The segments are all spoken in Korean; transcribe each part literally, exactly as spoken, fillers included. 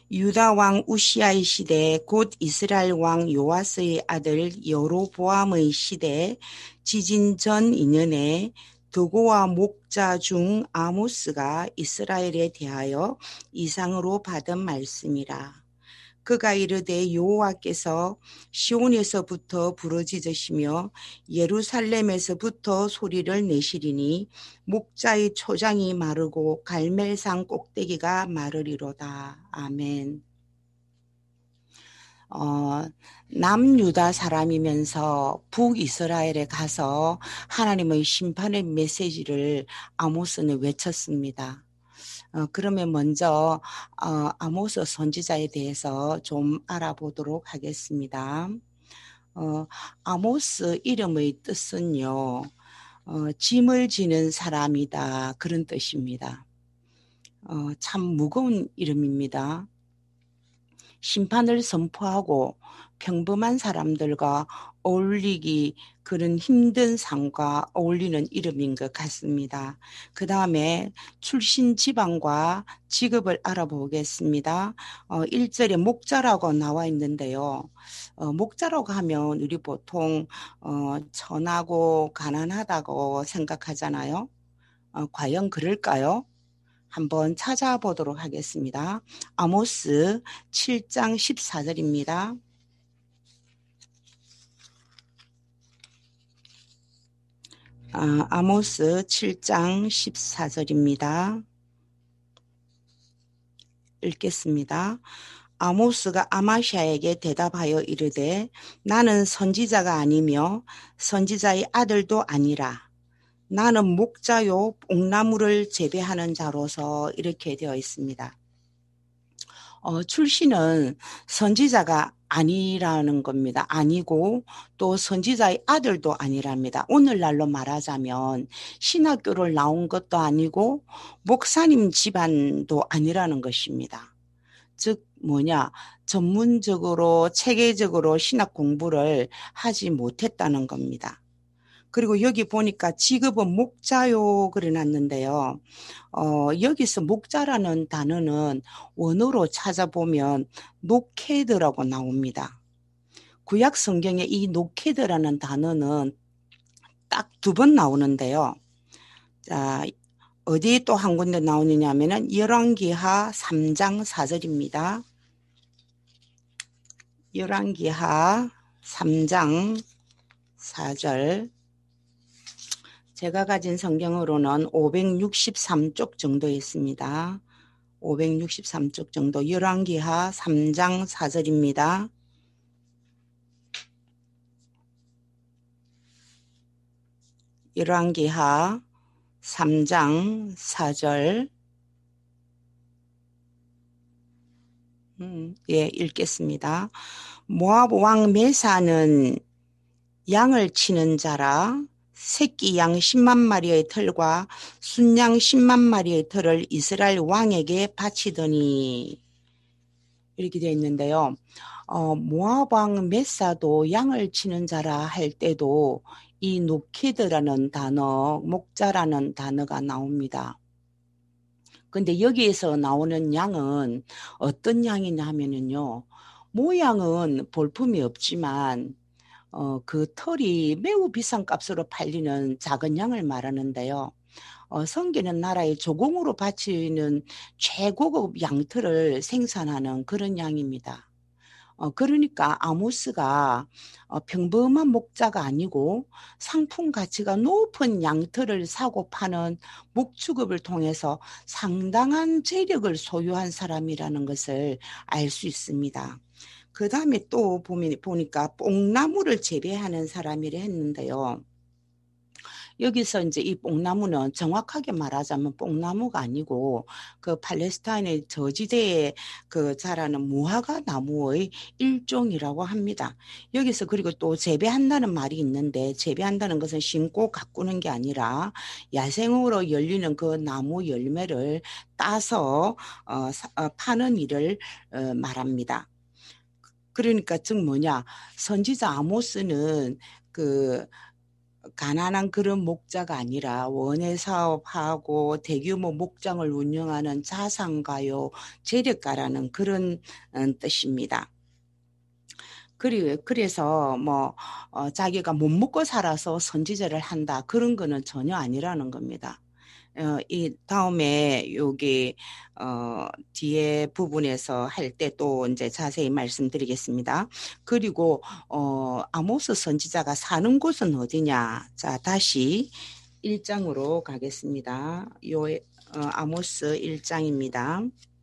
유다 왕 우시아의 시대 곧 이스라엘 왕 요아스의 아들 여로보암의 시대 지진 전 이 년에 드고와 목자 중 아모스가 이스라엘에 대하여 이상으로 받은 말씀이라. 그가 이르되 여호와께서 시온에서부터 부르짖으시며 예루살렘에서부터 소리를 내시리니 목자의 초장이 마르고 갈멜산 꼭대기가 마르리로다. 아멘. 어, 남유다 사람이면서 북이스라엘에 가서 하나님의 심판의 메시지를 아모스는 외쳤습니다. 어, 그러면 먼저 어, 아모스 선지자에 대해서 좀 알아보도록 하겠습니다. 어, 아모스 이름의 뜻은요, 어, 짐을 지는 사람이다, 그런 뜻입니다. 어, 참 무거운 이름입니다. 심판을 선포하고 평범한 사람들과 어울리기 그런 힘든 상과 어울리는 이름인 것 같습니다. 그 다음에 출신 지방과 직업을 알아보겠습니다. 어, 일 절에 목자라고 나와 있는데요. 어, 목자라고 하면 우리 보통 어, 천하고 가난하다고 생각하잖아요. 어, 과연 그럴까요? 한번 찾아보도록 하겠습니다. 아모스 칠 장 십사 절입니다. 아, 아모스 칠 장 십사 절입니다. 읽겠습니다. 아모스가 아마샤에게 대답하여 이르되 나는 선지자가 아니며 선지자의 아들도 아니라 나는 목자요 뽕나무를 재배하는 자로서 이렇게 되어 있습니다. 어, 출신은 선지자가 아니라는 겁니다. 아니고 또 선지자의 아들도 아니랍니다. 오늘날로 말하자면 신학교를 나온 것도 아니고 목사님 집안도 아니라는 것입니다. 즉 뭐냐, 전문적으로 체계적으로 신학 공부를 하지 못했다는 겁니다. 그리고 여기 보니까 직업은 목자요 그래놨는데요. 어, 여기서 목자라는 단어는 원어로 찾아보면 노케드라고 나옵니다. 구약 성경에 이 노케드라는 단어는 딱 두 번 나오는데요. 자, 어디 또 한 군데 나오느냐 하면은 열왕기하 삼 장 사 절입니다. 열왕기하 삼 장 사 절. 제가 가진 성경으로는 오백육십삼 쪽 정도 있습니다. 오백육십삼 쪽 정도. 열왕기하 삼 장 사 절입니다. 열왕기하 삼 장 사 절. 음, 예, 읽겠습니다. 모압 왕 메사는 양을 치는 자라 새끼 양 십만 마리의 털과 순양 십만 마리의 털을 이스라엘 왕에게 바치더니, 이렇게 되어 있는데요. 어, 모압 왕 메사도 양을 치는 자라 할 때도 이 노케드라는 단어, 목자라는 단어가 나옵니다. 근데 여기에서 나오는 양은 어떤 양이냐 하면은요, 모양은 볼품이 없지만 어, 그 털이 매우 비싼 값으로 팔리는 작은 양을 말하는데요. 어, 성게는 나라의 조공으로 바치는 최고급 양털을 생산하는 그런 양입니다. 어, 그러니까 아모스가 어, 평범한 목자가 아니고 상품 가치가 높은 양털을 사고 파는 목축업을 통해서 상당한 재력을 소유한 사람이라는 것을 알 수 있습니다. 그 다음에 또 보면, 보니까 뽕나무를 재배하는 사람이라 했는데요. 여기서 이제 이 뽕나무는 정확하게 말하자면 뽕나무가 아니고 그 팔레스타인의 저지대에 그 자라는 무화과 나무의 일종이라고 합니다. 여기서 그리고 또 재배한다는 말이 있는데 재배한다는 것은 심고 가꾸는 게 아니라 야생으로 열리는 그 나무 열매를 따서 어, 사, 어, 파는 일을 어, 말합니다. 그러니까 즉 뭐냐, 선지자 아모스는 그 가난한 그런 목자가 아니라 원예 사업하고 대규모 목장을 운영하는 자산가요, 재력가라는 그런 어, 뜻입니다. 그리, 그래서 뭐 어, 자기가 못 먹고 살아서 선지자를 한다 그런 거는 전혀 아니라는 겁니다. 어, 이 다음에 여기 어, 뒤에 부분에서 할 때 또 이제 자세히 말씀드리겠습니다. 그리고 어, 아모스 선지자가 사는 곳은 어디냐? 자, 다시 일 장으로 가겠습니다. 요 어, 아모스 일 장입니다.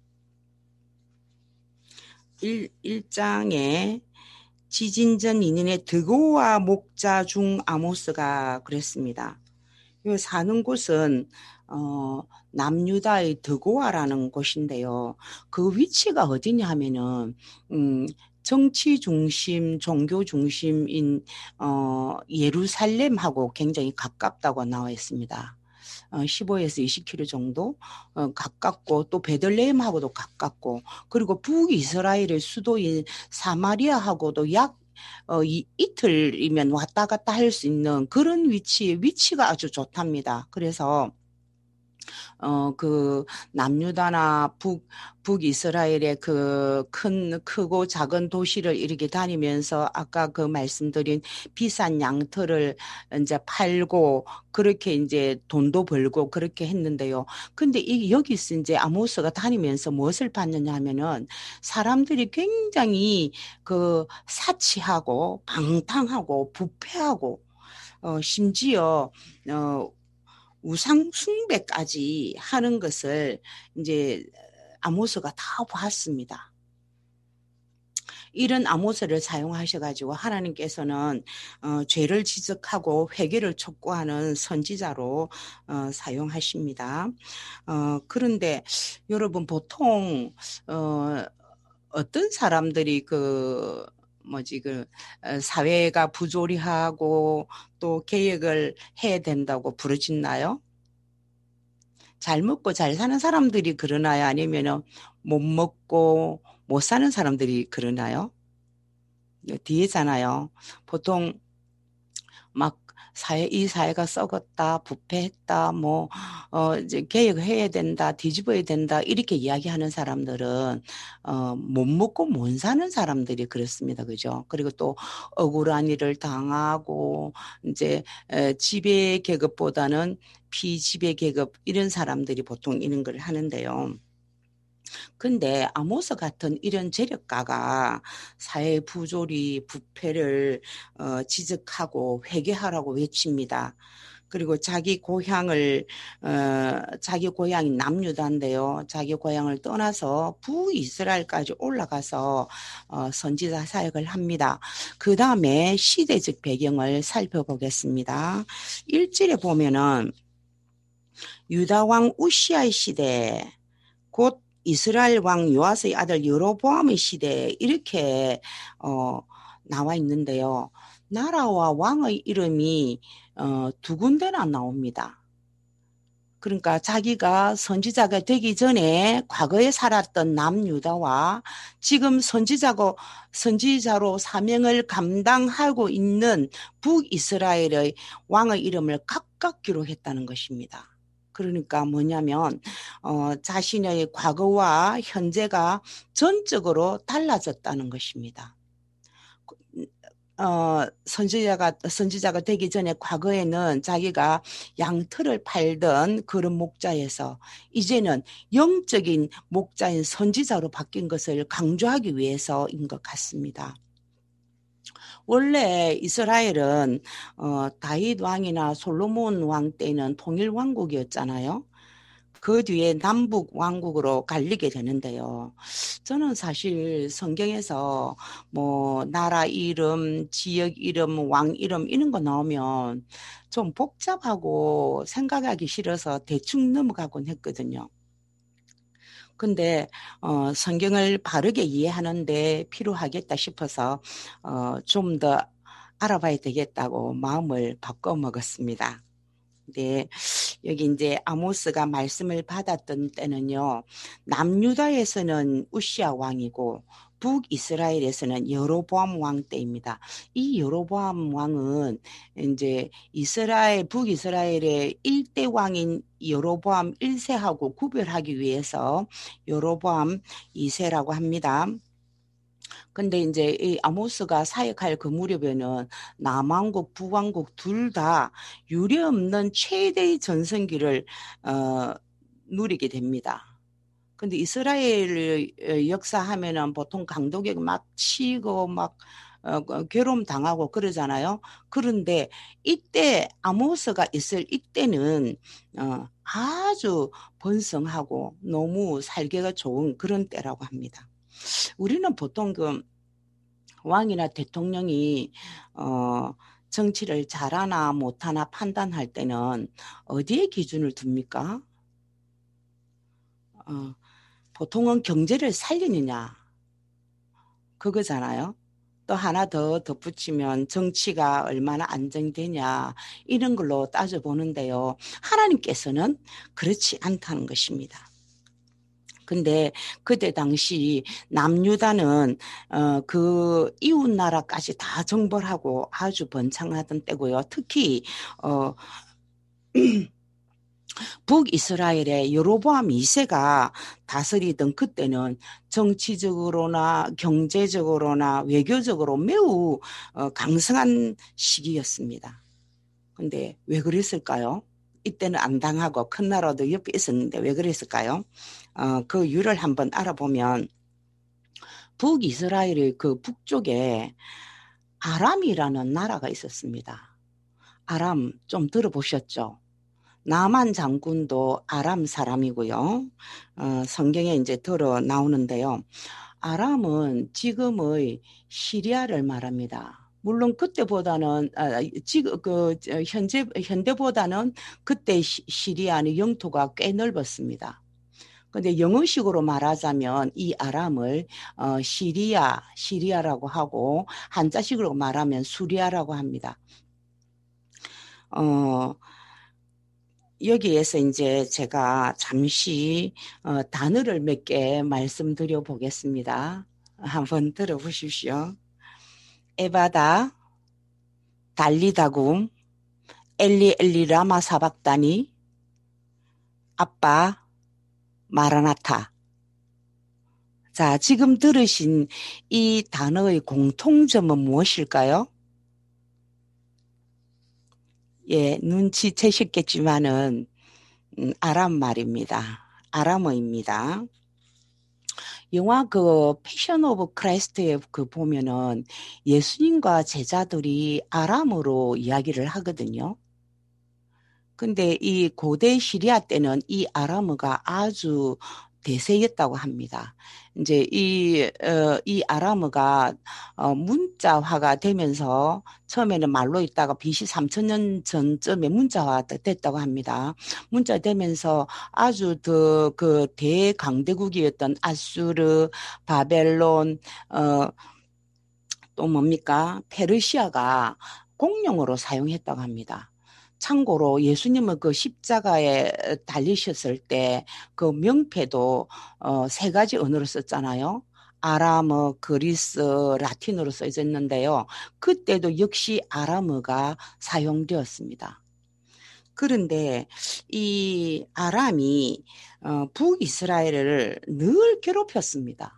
일, 일 장에 지진전 이년의 드고와 목자 중 아모스가 그랬습니다. 요 사는 곳은 어, 남유다의 드고아라는 곳인데요. 그 위치가 어디냐 하면은 음, 정치 중심, 종교 중심인 어, 예루살렘하고 굉장히 가깝다고 나와 있습니다. 어, 십오에서 이십 킬로미터 정도 어, 가깝고 또 베들레헴하고도 가깝고 그리고 북이스라엘의 수도인 사마리아하고도 약 어, 이, 이틀이면 왔다 갔다 할 수 있는 그런 위치, 위치가 아주 좋답니다. 그래서 어, 그, 남유다나 북, 북이스라엘의 그 큰, 크고 작은 도시를 이렇게 다니면서 아까 그 말씀드린 비싼 양털을 이제 팔고 그렇게 이제 돈도 벌고 그렇게 했는데요. 근데 이, 여기서 이제 아모스가 다니면서 무엇을 봤느냐 하면은 사람들이 굉장히 그 사치하고 방탕하고 부패하고 어, 심지어 어, 우상 숭배까지 하는 것을 이제 아모스가 다 봤습니다. 이런 아모스를 사용하셔가지고 하나님께서는 어, 죄를 지적하고 회개를 촉구하는 선지자로 어, 사용하십니다. 어, 그런데 여러분 보통 어, 어떤 사람들이 그 뭐지 그 어, 사회가 부조리하고 또 개혁을 해야 된다고 부르짖나요? 잘 먹고 잘 사는 사람들이 그러나요? 아니면 못 먹고 못 사는 사람들이 그러나요? 뒤에잖아요. 보통 막 사회, 이 사회가 썩었다, 부패했다, 뭐, 어, 이제 개혁해야 된다, 뒤집어야 된다, 이렇게 이야기하는 사람들은, 어, 못 먹고 못 사는 사람들이 그렇습니다. 그죠? 그리고 또 억울한 일을 당하고, 이제, 에, 지배 계급보다는 피지배 계급, 이런 사람들이 보통 이런 걸 하는데요. 근데 아모스 같은 이런 재력가가 사회 부조리, 부패를 어, 지적하고 회개하라고 외칩니다. 그리고 자기 고향을 어, 자기 고향이 남유다인데요. 자기 고향을 떠나서 북이스라엘까지 올라가서 어, 선지자 사역을 합니다. 그 다음에 시대적 배경을 살펴보겠습니다. 일 절에 보면은 유다 왕 우시아의 시대 곧 이스라엘 왕 요아스의 아들 여로보암의 시대에 이렇게 어, 나와 있는데요. 나라와 왕의 이름이 어, 두 군데나 나옵니다. 그러니까 자기가 선지자가 되기 전에 과거에 살았던 남유다와 지금 선지자고 선지자로 사명을 감당하고 있는 북이스라엘의 왕의 이름을 각각 기록했다는 것입니다. 그러니까 뭐냐면 어, 자신의 과거와 현재가 전적으로 달라졌다는 것입니다. 어, 선지자가, 선지자가 되기 전에 과거에는 자기가 양털을 팔던 그런 목자에서 이제는 영적인 목자인 선지자로 바뀐 것을 강조하기 위해서인 것 같습니다. 원래 이스라엘은 어, 다윗 왕이나 솔로몬 왕 때는 통일 왕국이었잖아요. 그 뒤에 남북 왕국으로 갈리게 되는데요. 저는 사실 성경에서 뭐 나라 이름, 지역 이름, 왕 이름 이런 거 나오면 좀 복잡하고 생각하기 싫어서 대충 넘어가곤 했거든요. 근데 어, 성경을 바르게 이해하는데 필요하겠다 싶어서 어, 좀 더 알아봐야 되겠다고 마음을 바꿔 먹었습니다. 네, 여기 이제 아모스가 말씀을 받았던 때는요, 남유다에서는 우시아 왕이고 북이스라엘에서는 여로보암 왕 때입니다. 이 여로보암 왕은 이제 이스라엘, 북이스라엘의 일대 왕인 여로보암 일 세하고 구별하기 위해서 여로보암 이 세라고 합니다. 근데 이제 이 아모스가 사역할 그 무렵에는 남왕국, 북왕국 둘 다 유례없는 최대의 전성기를 어, 누리게 됩니다. 근데 이스라엘 역사하면은 보통 강도격 막 치고 막 어, 괴로움 당하고 그러잖아요. 그런데 이때 아모스가 있을 이때는 어, 아주 번성하고 너무 살기가 좋은 그런 때라고 합니다. 우리는 보통 그 왕이나 대통령이 어, 정치를 잘하나 못하나 판단할 때는 어디에 기준을 둡니까? 어, 보통은 경제를 살리느냐 그거잖아요. 또 하나 더 덧붙이면 정치가 얼마나 안정되냐 이런 걸로 따져보는데요. 하나님께서는 그렇지 않다는 것입니다. 근데 그때 당시 남유다는 어, 그 이웃 나라까지 다 정벌하고 아주 번창하던 때고요. 특히 어, 북이스라엘의 여로보암 이 세가 다스리던 그때는 정치적으로나 경제적으로나 외교적으로 매우 어, 강성한 시기였습니다. 근데 왜 그랬을까요? 이때는 안 당하고 큰 나라도 옆에 있었는데 왜 그랬을까요? 어, 그 이유를 한번 알아보면 북이스라엘의 그 북쪽에 아람이라는 나라가 있었습니다. 아람 좀 들어보셨죠? 나만 장군도 아람 사람이고요. 어, 성경에 이제 들어 나오는데요. 아람은 지금의 시리아를 말합니다. 물론 그때보다는 아, 지금 그 현재 현대보다는 그때 시, 시리아는 영토가 꽤 넓었습니다. 근데 영어식으로 말하자면 이 아람을 어, 시리아, 시리아라고 하고 한자식으로 말하면 수리아라고 합니다. 어, 여기에서 이제 제가 잠시 어, 단어를 몇 개 말씀드려 보겠습니다. 한번 들어보십시오. 에바다, 달리다굼, 엘리 엘리 라마 사박다니, 아빠, 마라나타. 자, 지금 들으신 이 단어의 공통점은 무엇일까요? 예, 눈치채셨겠지만은 음, 아람 말입니다. 아람어입니다. 영화 그 패션 오브 크라이스트에 그 보면은 예수님과 제자들이 아람어로 이야기를 하거든요. 근데 이 고대 시리아 때는 이 아람어가 아주 대세였다고 합니다. 이제 이, 어, 이 아람어가 어, 문자화가 되면서 처음에는 말로 있다가 비씨 삼천 년 전쯤에 문자화 됐다고 합니다. 문자 되면서 아주 더 그 대강대국이었던 아수르, 바벨론, 어, 또 뭡니까? 페르시아가 공용어로 사용했다고 합니다. 참고로 예수님은 그 십자가에 달리셨을 때 그 명패도 어, 세 가지 언어로 썼잖아요. 아람어, 그리스, 라틴어로 써져 있는데요. 그때도 역시 아람어가 사용되었습니다. 그런데 이 아람이 어, 북이스라엘을 늘 괴롭혔습니다.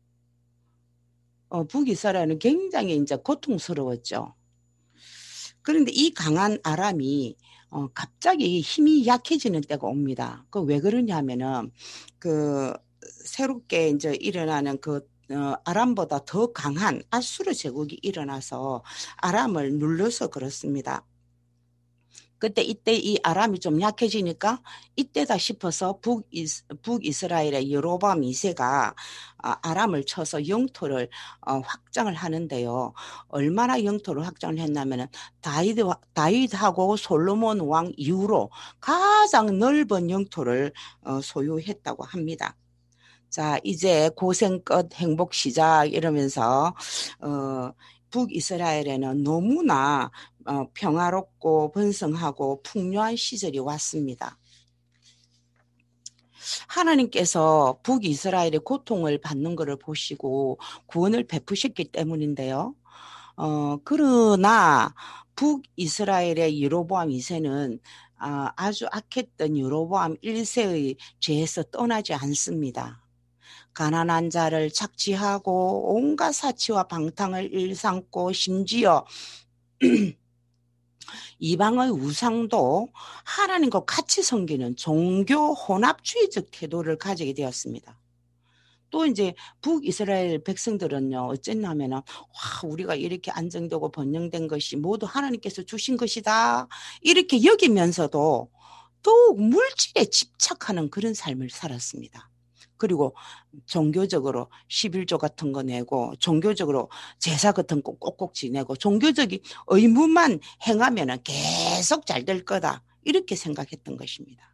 어, 북이스라엘은 굉장히 이제 고통스러웠죠. 그런데 이 강한 아람이 어, 갑자기 힘이 약해지는 때가 옵니다. 그 왜 그러냐면은 그 새롭게 이제 일어나는 그 어, 아람보다 더 강한 아수르 제국이 일어나서 아람을 눌러서 그렇습니다. 그때 이때 이 아람이 좀 약해지니까 이때다 싶어서 북이스, 북이스라엘의 여로보암 이 세가 아람을 쳐서 영토를 확장을 하는데요. 얼마나 영토를 확장을 했냐면은 다윗, 다윗하고 솔로몬 왕 이후로 가장 넓은 영토를 소유했다고 합니다. 자, 이제 고생 끝 행복 시작 이러면서 어, 북이스라엘에는 너무나 어, 평화롭고 번성하고 풍요한 시절이 왔습니다. 하나님께서 북이스라엘의 고통을 받는 것을 보시고 구원을 베푸셨기 때문인데요. 어, 그러나 북이스라엘의 여로보암 이 세는 아, 아주 악했던 여로보암 일 세의 죄에서 떠나지 않습니다. 가난한 자를 착취하고 온갖 사치와 방탕을 일삼고 심지어 이방의 우상도 하나님과 같이 섬기는 종교 혼합주의적 태도를 가지게 되었습니다. 또 이제 북이스라엘 백성들은요, 어쨌냐면은, 와, 우리가 이렇게 안정되고 번영된 것이 모두 하나님께서 주신 것이다. 이렇게 여기면서도 더욱 물질에 집착하는 그런 삶을 살았습니다. 그리고 종교적으로 십일조 같은 거 내고, 종교적으로 제사 같은 거 꼭꼭 지내고, 종교적인 의무만 행하면 계속 잘 될 거다. 이렇게 생각했던 것입니다.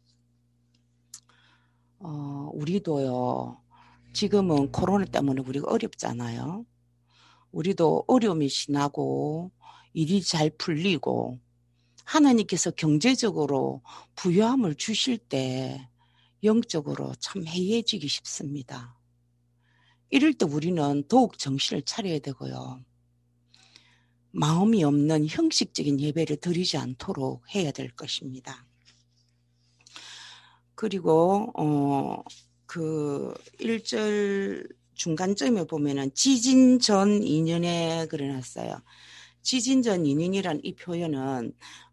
어, 우리도요, 지금은 코로나 때문에 우리가 어렵잖아요. 우리도 어려움이 지나고, 일이 잘 풀리고, 하나님께서 경제적으로 부유함을 주실 때, 영적으로 참 해이해지기 쉽습니다. 이럴 때 우리는 더욱 정신을 차려야 되고요. 마음이 없는 형식적인 예배를 드리지 않도록 해야 될 것입니다. 그리고 어, 그 일 절 중간쯤에 보면은 지진 전 이 년에 그려놨어요. 지진 전 이 년이란 이 표현은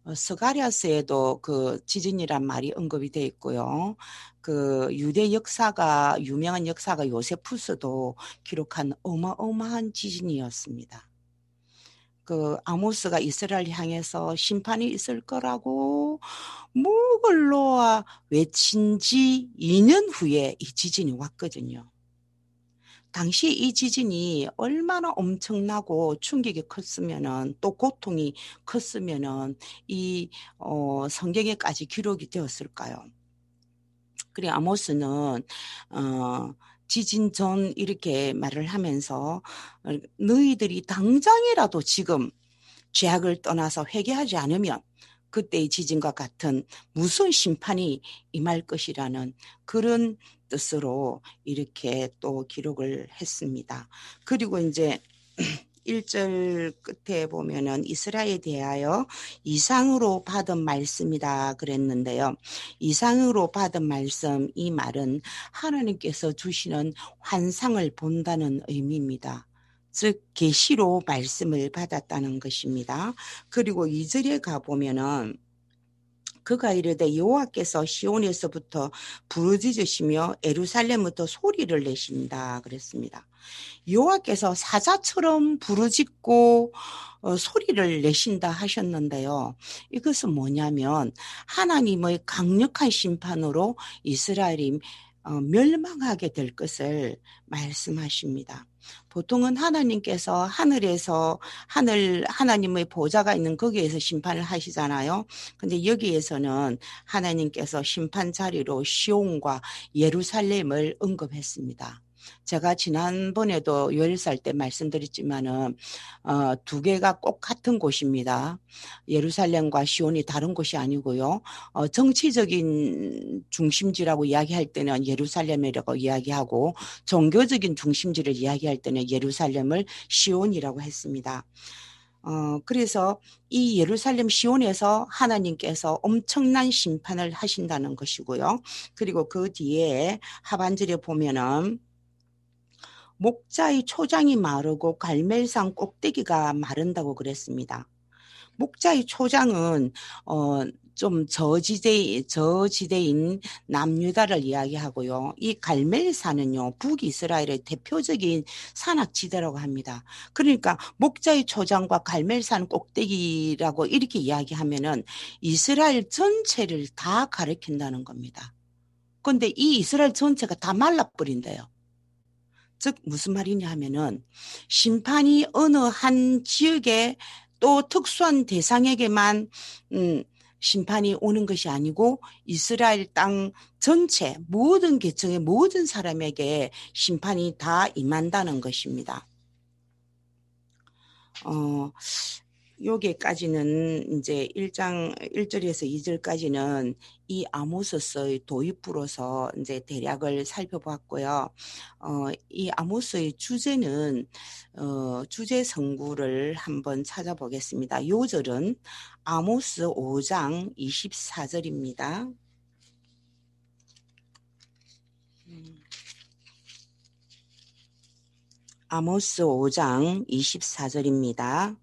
스가랴서에도 그 지진이란 말이 언급이 되어 있고요. 그 유대 역사가 유명한 역사가 요세푸스도 기록한 어마어마한 지진이었습니다. 그 아모스가 이스라엘 향해서 심판이 있을 거라고 목을 놓아 외친 지 이 년 후에 이 지진이 왔거든요. 당시 이 지진이 얼마나 엄청나고 충격이 컸으면은 또 고통이 컸으면은 이 어, 성경에까지 기록이 되었을까요? 그래 아모스는 어, 지진 전 이렇게 말을 하면서 너희들이 당장이라도 지금 죄악을 떠나서 회개하지 않으면 그때의 지진과 같은 무서운 심판이 임할 것이라는 그런 뜻으로 이렇게 또 기록을 했습니다. 그리고 이제 일 절 끝에 보면은 이스라엘에 대하여 이상으로 받은 말씀이다 그랬는데요. 이상으로 받은 말씀, 이 말은 하나님께서 주시는 환상을 본다는 의미입니다. 즉 계시로 말씀을 받았다는 것입니다. 그리고 이 절에 가보면은 그가 이르되 여호와께서 시온에서부터 부르짖으시며 예루살렘부터 소리를 내신다 그랬습니다. 여호와께서 사자처럼 부르짖고 어, 소리를 내신다 하셨는데요. 이것은 뭐냐면 하나님의 강력한 심판으로 이스라엘이 어, 멸망하게 될 것을 말씀하십니다. 보통은 하나님께서 하늘에서 하늘 하나님의 보좌가 있는 거기에서 심판을 하시잖아요. 근데 여기에서는 하나님께서 심판 자리로 시온과 예루살렘을 언급했습니다. 제가 지난번에도 열 살 때 말씀드렸지만은 어, 두 개가 꼭 같은 곳입니다. 예루살렘과 시온이 다른 곳이 아니고요. 어, 정치적인 중심지라고 이야기할 때는 예루살렘이라고 이야기하고 종교적인 중심지를 이야기할 때는 예루살렘을 시온이라고 했습니다. 어, 그래서 이 예루살렘 시온에서 하나님께서 엄청난 심판을 하신다는 것이고요. 그리고 그 뒤에 하반절에 보면은 목자의 초장이 마르고 갈멜산 꼭대기가 마른다고 그랬습니다. 목자의 초장은 어, 좀 저지대, 저지대인 남유다를 이야기하고요. 이 갈멜산은요, 북이스라엘의 대표적인 산악지대라고 합니다. 그러니까 목자의 초장과 갈멜산 꼭대기라고 이렇게 이야기하면은 이스라엘 전체를 다 가리킨다는 겁니다. 그런데 이 이스라엘 전체가 다 말라버린대요. 즉 무슨 말이냐 하면은 심판이 어느 한 지역에 또 특수한 대상에게만 음, 심판이 오는 것이 아니고 이스라엘 땅 전체 모든 계층의 모든 사람에게 심판이 다 임한다는 것입니다. 어, 여기까지는 이제 일 장 일 절에서 이 절까지는 이 아모스서의 도입부로서 이제 대략을 살펴봤고요. 어, 이 아모스의 주제는 어, 주제 성구를 한번 찾아보겠습니다. 요 절은 아모스 오 장 이십사 절입니다. 아모스 오 장 이십사 절입니다.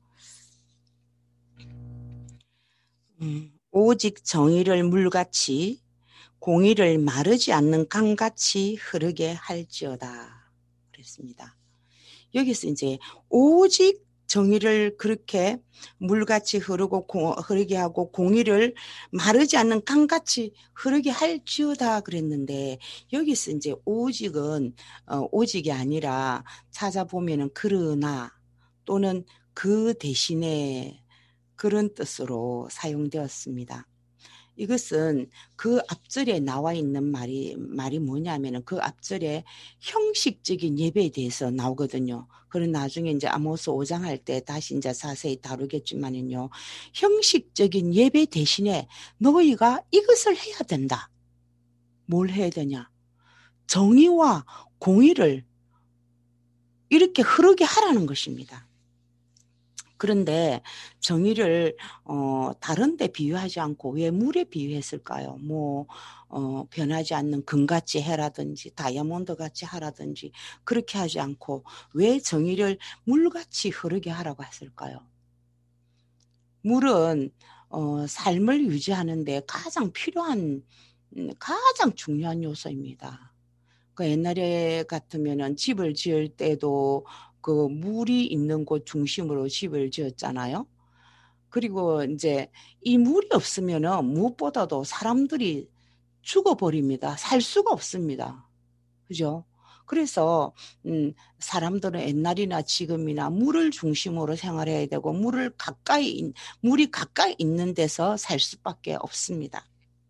음, 오직 정의를 물같이 공의를 마르지 않는 강같이 흐르게 할지어다 그랬습니다. 여기서 이제 오직 정의를 그렇게 물같이 흐르고 고, 흐르게 하고 공의를 마르지 않는 강같이 흐르게 할지어다 그랬는데 여기서 이제 오직은 어, 오직이 아니라 찾아보면은 그러나 또는 그 대신에 그런 뜻으로 사용되었습니다. 이것은 그 앞절에 나와 있는 말이, 말이 뭐냐면은 그 앞절에 형식적인 예배에 대해서 나오거든요. 그런 나중에 이제 아모스 오 장 할 때 다시 이제 자세히 다루겠지만은요. 형식적인 예배 대신에 너희가 이것을 해야 된다. 뭘 해야 되냐? 정의와 공의를 이렇게 흐르게 하라는 것입니다. 그런데 정의를 어, 다른 데 비유하지 않고 왜 물에 비유했을까요? 뭐 어, 변하지 않는 금같이 해라든지 다이아몬드 같이 하라든지 그렇게 하지 않고 왜 정의를 물같이 흐르게 하라고 했을까요? 물은 어, 삶을 유지하는 데 가장 필요한 가장 중요한 요소입니다. 그 옛날에 같으면은 집을 지을 때도 그 물이 있는 곳 중심으로 집을 지었잖아요. 그리고 이제 이 물이 없으면은 무엇보다도 사람들이 죽어버립니다. 살 수가 없습니다. 그죠? 그래서 음, 사람들은 옛날이나 지금이나 물을 중심으로 생활해야 되고 물을 가까이 물이 가까이 있는 데서 살 수밖에 없습니다.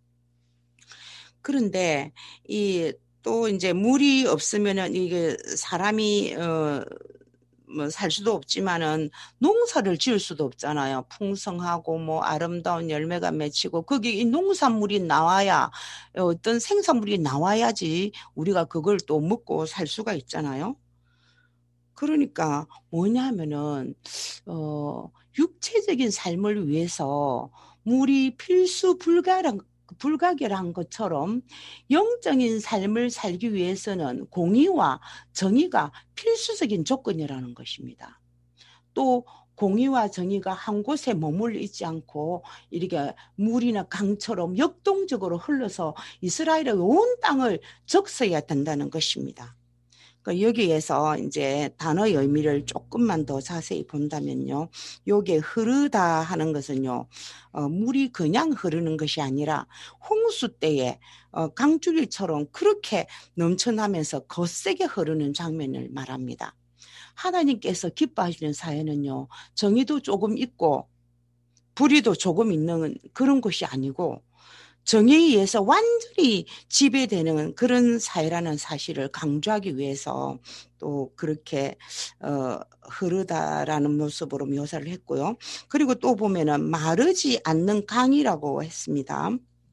그런데 이 또 이제 물이 없으면은 이게 사람이 어 뭐 살 수도 없지만은 농사를 지을 수도 없잖아요. 풍성하고 뭐 아름다운 열매가 맺히고 거기 이 농산물이 나와야 어떤 생산물이 나와야지 우리가 그걸 또 먹고 살 수가 있잖아요. 그러니까 뭐냐면은 어 육체적인 삶을 위해서 물이 필수 불가란 불가결한 것처럼 영적인 삶을 살기 위해서는 공의와 정의가 필수적인 조건이라는 것입니다. 또 공의와 정의가 한 곳에 머물러 있지 않고 이렇게 물이나 강처럼 역동적으로 흘러서 이스라엘의 온 땅을 적셔야 된다는 것입니다. 그러니까 여기에서 이제 단어의 의미를 조금만 더 자세히 본다면요. 요게 흐르다 하는 것은요. 어, 물이 그냥 흐르는 것이 아니라 홍수 때에 어, 강줄기처럼 그렇게 넘쳐나면서 거세게 흐르는 장면을 말합니다. 하나님께서 기뻐하시는 사회는요. 정의도 조금 있고 불의도 조금 있는 그런 것이 아니고 정의에 의해서 완전히 지배되는 그런 사회라는 사실을 강조하기 위해서 또 그렇게 어, 흐르다라는 모습으로 묘사를 했고요. 그리고 또 보면은 마르지 않는 강이라고 했습니다.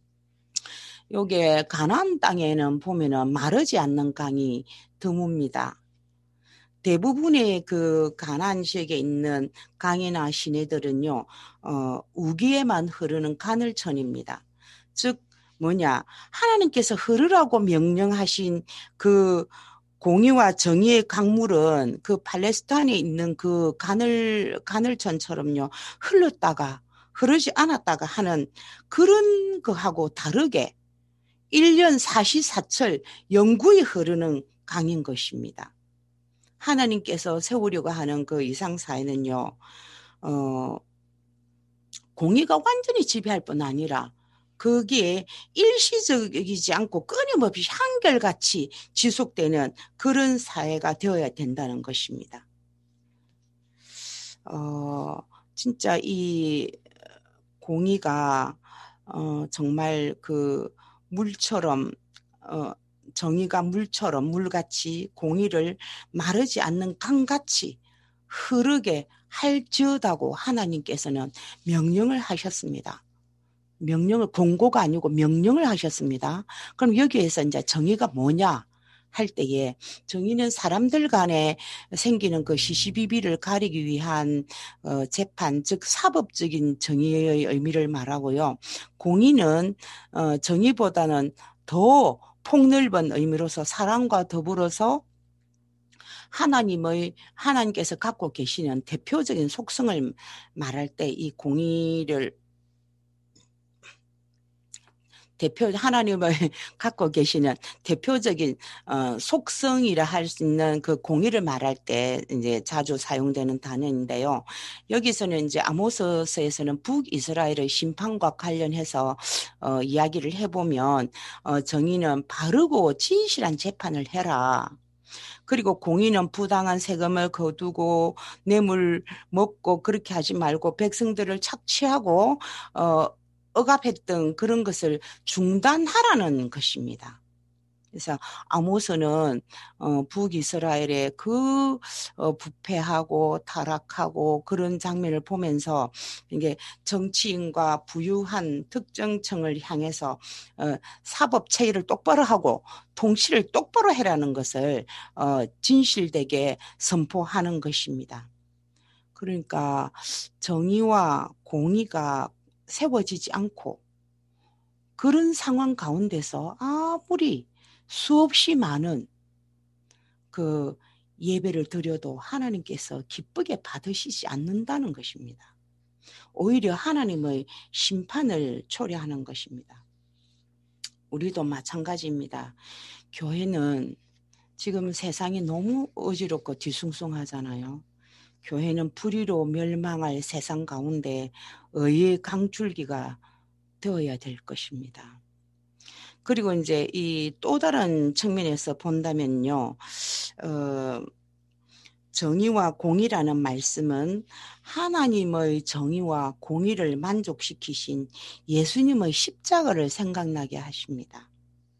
요게 가나안 땅에는 보면은 마르지 않는 강이 드뭅니다. 대부분의 그 가나안 지역에 있는 강이나 시내들은요, 어, 우기에만 흐르는 가늘천입니다. 즉 뭐냐 하나님께서 흐르라고 명령하신 그 공의와 정의의 강물은 그 팔레스타인에 있는 그 가늘 가늘천처럼요 흘렀다가 흐르지 않았다가 하는 그런 거하고 다르게 일 년 사시사철 영구히 흐르는 강인 것입니다. 하나님께서 세우려고 하는 그 이상사회는요, 어, 공의가 완전히 지배할 뿐 아니라 거기에 일시적이지 않고 끊임없이 한결같이 지속되는 그런 사회가 되어야 된다는 것입니다. 어, 진짜 이 공의가 어, 정말 그 물처럼 어, 정의가 물처럼 물같이 공의를 마르지 않는 강같이 흐르게 할지어다고 하나님께서는 명령을 하셨습니다. 명령을, 권고가 아니고 명령을 하셨습니다. 그럼 여기에서 이제 정의가 뭐냐 할 때에, 정의는 사람들 간에 생기는 그 시시비비를 가리기 위한 어, 재판, 즉 사법적인 정의의 의미를 말하고요. 공의는 어, 정의보다는 더 폭넓은 의미로서 사랑과 더불어서 하나님의, 하나님께서 갖고 계시는 대표적인 속성을 말할 때 이 공의를 대표, 하나님을 갖고 계시는 대표적인 어, 속성이라 할 수 있는 그 공의를 말할 때 이제 자주 사용되는 단어인데요. 여기서는 이제 아모스서에서는 북이스라엘의 심판과 관련해서 어, 이야기를 해보면 어, 정의는 바르고 진실한 재판을 해라. 그리고 공의는 부당한 세금을 거두고 뇌물 먹고 그렇게 하지 말고 백성들을 착취하고 어, 억압했던 그런 것을 중단하라는 것입니다. 그래서 아모스는 어, 북이스라엘의 그 어, 부패하고 타락하고 그런 장면을 보면서 이게 정치인과 부유한 특정층을 향해서 어, 사법 체계를 똑바로 하고 통치를 똑바로 해라는 것을 어, 진실되게 선포하는 것입니다. 그러니까 정의와 공의가 세워지지 않고 그런 상황 가운데서 아무리 수없이 많은 그 예배를 드려도 하나님께서 기쁘게 받으시지 않는다는 것입니다. 오히려 하나님의 심판을 초래하는 것입니다. 우리도 마찬가지입니다. 교회는 지금 세상이 너무 어지럽고 뒤숭숭하잖아요. 교회는 불의로 멸망할 세상 가운데 의의 강줄기가 되어야 될 것입니다. 그리고 이제 이 또 다른 측면에서 본다면요, 어, 정의와 공의라는 말씀은 하나님의 정의와 공의를 만족시키신 예수님의 십자가를 생각나게 하십니다.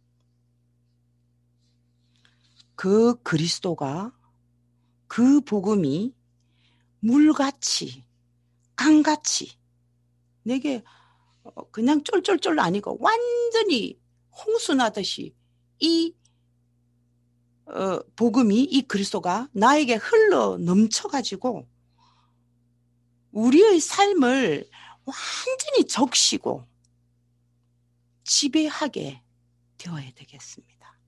그 그리스도가, 그 복음이 물같이, 강같이 내게 그냥 쫄쫄쫄 아니고 완전히 홍수나듯이 이 어, 복음이, 이 그리스도가 나에게 흘러 넘쳐가지고 우리의 삶을 완전히 적시고 지배하게 되어야 되겠습니다.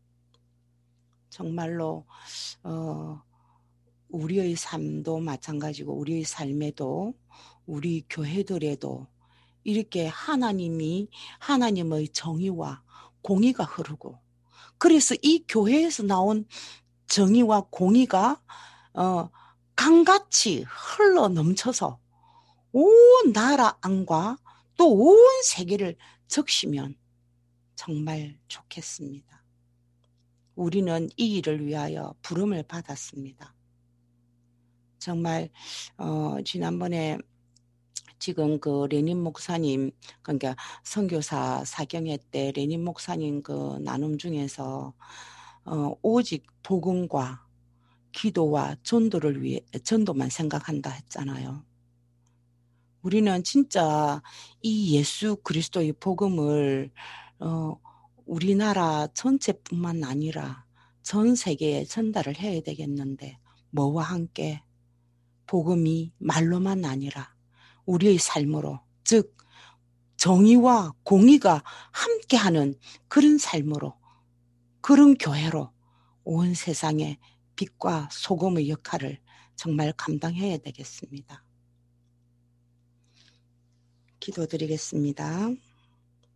정말로 어, 우리의 삶도 마찬가지고 우리의 삶에도 우리 교회들에도 이렇게 하나님이 하나님의 정의와 공의가 흐르고, 그래서 이 교회에서 나온 정의와 공의가 어, 강같이 흘러 넘쳐서 온 나라 안과 또 온 세계를 적시면 정말 좋겠습니다. 우리는 이 일을 위하여 부름을 받았습니다. 정말 어, 지난번에 지금 그 레닌 목사님, 그러니까 선교사 사경회 때 레닌 목사님 그 나눔 중에서 어, 오직 복음과 기도와 전도를 위해 전도만 생각한다 했잖아요. 우리는 진짜 이 예수 그리스도의 복음을 어, 우리나라 전체뿐만 아니라 전 세계에 전달을 해야 되겠는데, 뭐와 함께 복음이 말로만 아니라 우리의 삶으로, 즉 정의와 공의가 함께하는 그런 삶으로, 그런 교회로 온 세상에 빛과 소금의 역할을 정말 감당해야 되겠습니다. 기도드리겠습니다.